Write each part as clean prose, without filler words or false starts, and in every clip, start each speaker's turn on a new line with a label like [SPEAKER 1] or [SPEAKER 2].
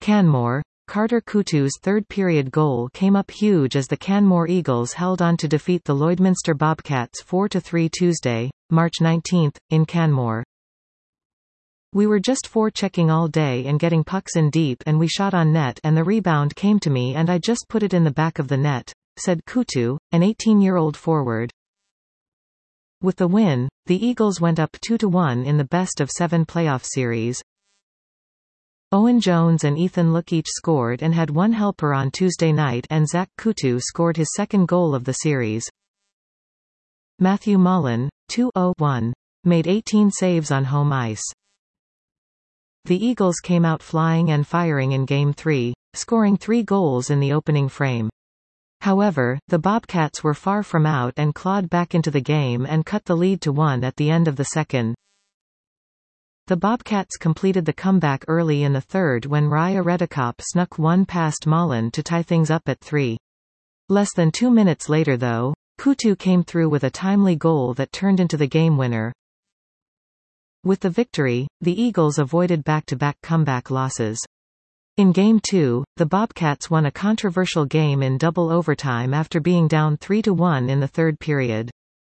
[SPEAKER 1] Canmore. Carter Coutue's third-period goal came up huge as the Canmore Eagles held on to defeat the Lloydminster Bobcats 4-3 Tuesday, March 19, in Canmore. We were just forechecking all day and getting pucks in deep, and we shot on net and the rebound came to me and I just put it in the back of the net, said Coutu, an 18-year-old forward. With the win, the Eagles went up 2-1 in the best-of-7 playoff series. Owen Jones and Ethan Look each scored and had one helper on Tuesday night, and Zach Coutu scored his second goal of the series. Matthew Mullen, 2-0-1, made 18 saves on home ice. The Eagles came out flying and firing in Game 3, scoring 3 goals in the opening frame. However, the Bobcats were far from out and clawed back into the game and cut the lead to 1 at the end of the second. The Bobcats completed the comeback early in the third when Raya Redekop snuck one past Mullen to tie things up at 3. Less than 2 minutes later though, Coutu came through with a timely goal that turned into the game winner. With the victory, the Eagles avoided back-to-back comeback losses. In Game 2, the Bobcats won a controversial game in double overtime after being down 3-1 in the third period.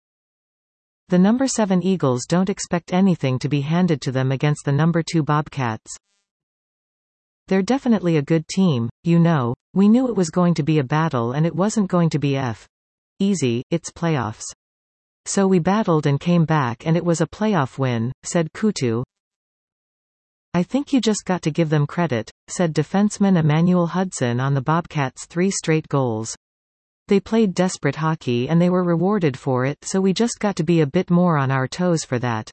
[SPEAKER 1] The number 7 Eagles don't expect anything to be handed to them against the number 2 Bobcats. They're definitely a good team, you know. We knew it was going to be a battle and it wasn't going to be easy, it's playoffs. So we battled and came back and it was a playoff win, said Coutu. I think you just got to give them credit, said defenseman Emmanuel Hudson on the Bobcats' 3 straight goals. They played desperate hockey and they were rewarded for it, so we just got to be a bit more on our toes for that.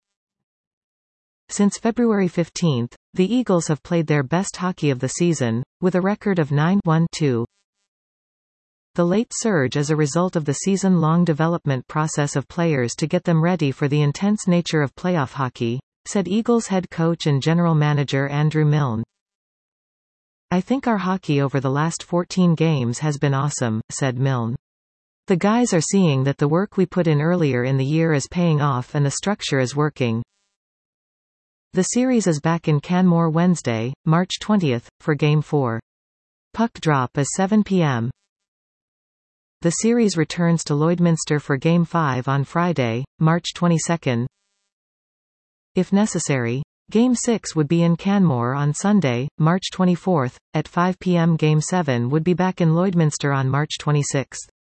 [SPEAKER 1] Since February 15, the Eagles have played their best hockey of the season, with a record of 9-1-2. The late surge is a result of the season-long development process of players to get them ready for the intense nature of playoff hockey, said Eagles head coach and general manager Andrew Milne. I think our hockey over the last 14 games has been awesome, said Milne. The guys are seeing that the work we put in earlier in the year is paying off and the structure is working. The series is back in Canmore Wednesday, March 20, for Game 4. Puck drop is 7 p.m. The series returns to Lloydminster for Game 5 on Friday, March 22. If necessary, Game 6 would be in Canmore on Sunday, March 24, at 5 p.m. Game 7 would be back in Lloydminster on March 26.